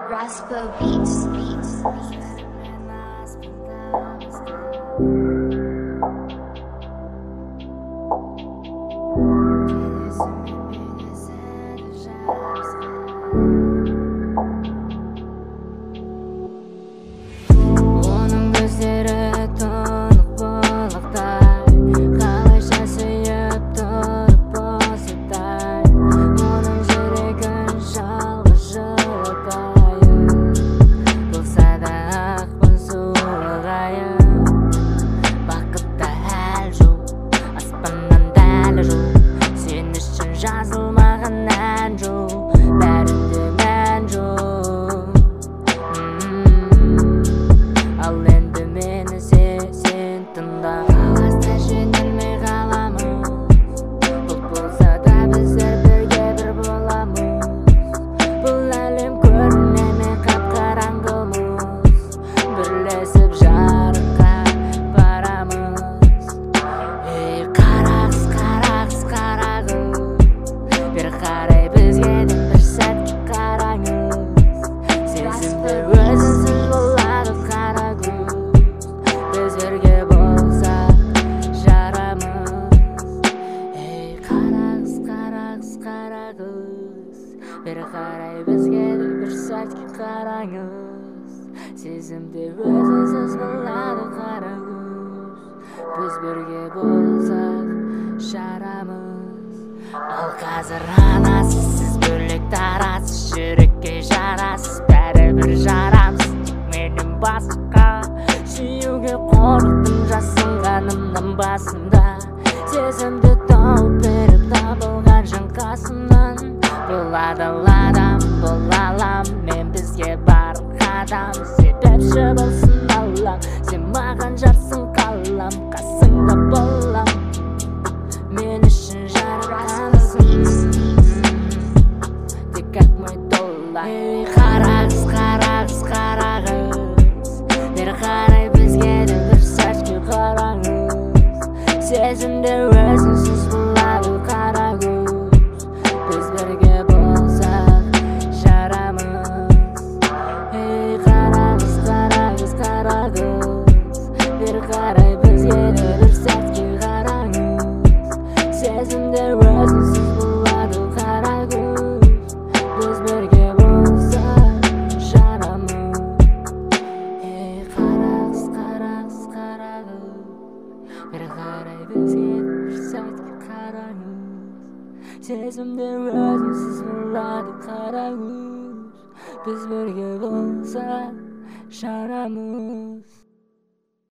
Raspo Beats. Оның көздері тұнық балықтай, қалайша сүйіп тұрып осыдай. Оның жүрегін жалғыз жылытайын, болса да ақпын суығайын. Бақытта әл жоқ, аспаннан дәл жоқ, сен үшін жазылмаған ән жоқ, бәрінде мән жоқ. Ал енді мені сен тыңда. Қағазда жөнелмей қаламыз, бұлт болса да біздер бірге бір боламыз. Бұл әлем көрінеме қап-қараңғымыз, бірлесіп жарыққа барамыз. Ей қарағыз, қарағыз, қарағыз, бері қарай бізге де бір сәтке қараңыз. Сезімді өзіңсіз болады қара күз, біз бірге болсақ жарамыз. Ей қарағыз, қарағыз, қарағыз, бері қарай бізге де бір сәтке қараңыз. Сезімді өзіңсіз болады қара күз, біз бірге болсақ жарамыз. Ал қазір анасыз, сіз бөлек тарасыз, жүрекке жарасыз, бәрібір жарамсыз. Тек менен басқа сүюге қорықтым жасынғанымнан басында. Сезімді тауып беріп табылған жан қасымнан. Бұл адал адам, бұл алам, мен бізге бар қадам. Себепші болсын Аллам, сен маған жарсың қалам, қасыңда болам, мен үшін жаратқансың, тек как мой доллар. Ей қарағыз, қарағыз, қарағыз, бері қарай бізге де бір сәтке қараңыз. Сезімді өзіңсіз болады қара күз, біз бірге болсақ жарамыз. Ей қарағыз, қарағыз, қарағыз, бері қарай бізге де бір сәтке қараңыз. Сезімді өзіңсіз болады қара күз, біз бірге болсақ жарамыз. Ей қарағыз, қарағыз, қарағыз, бері қарай бізге де бір сәтке қараңыз. Сезімді өзіңсіз болады қара күз, біз бірге болсақ жарамыз.